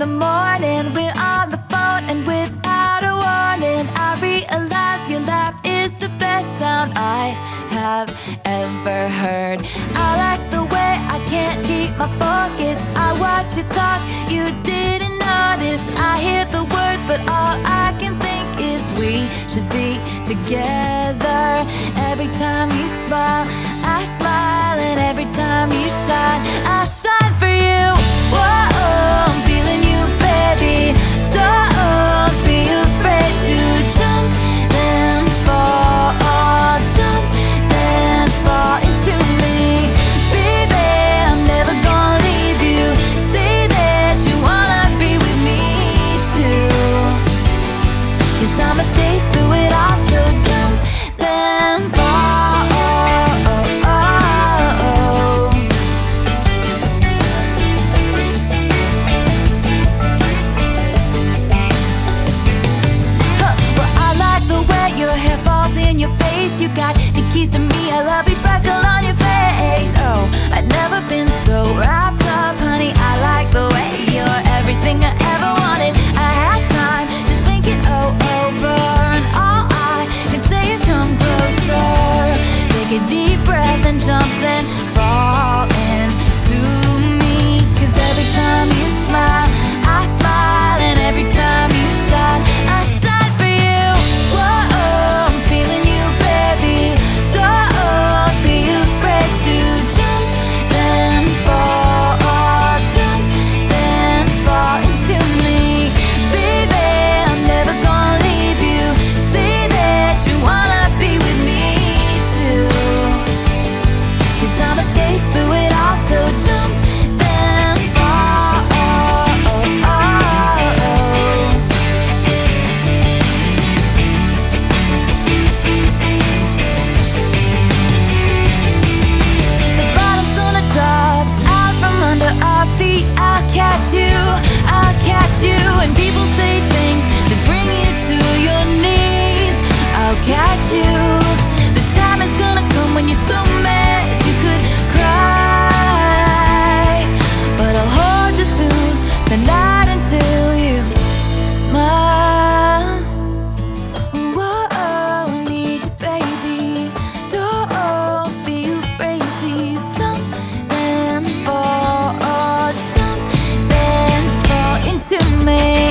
the morning, we're on the phone, and without a warning I realize your laugh is the best sound I have ever heard. I like the way I can't keep my focus. I watch you talk, you didn't notice. I hear the words, but all I can think is we should be together. Every time you smile, I smile, and every time you shine, I shine for you. Whoa, I'm feeling you, baby. Don't be afraid to jump, then fall, jump, then fall into me. Baby, I'm never gonna leave you. Say that you wanna be with me too, 'cause I'ma stay through it all. So jump, then fall. Well, I like the way your hair falls in your face. You got the keys to me, I love each freckle on your face. Oh, I've never been so wrapped up, honey. I like the way you're everything I ever wanted. I had time to think it over, and all I can say is come closer. Take a deep breath and jump, then fall into me. 'Cause every time you smile, I smile, and every time you shine, I shine for you. Whoa, I'm feeling you, baby. Don't be afraid to jump, then fall, jump, then fall into me. Baby, I'm never gonna leave you. Say that you wanna be with me too, 'cause I'ma stay through it all. So jump, then fall. The bottom's gonna drop out from under our feet. I'll catch you, and people say things that bring you to your knees. I'll catch you. The time is gonna come when you're so mad you could cry, but I'll hold you through the night until you smile. Whoa, I need you, baby. Don't be afraid, please jump, then fall, jump, then fall into me.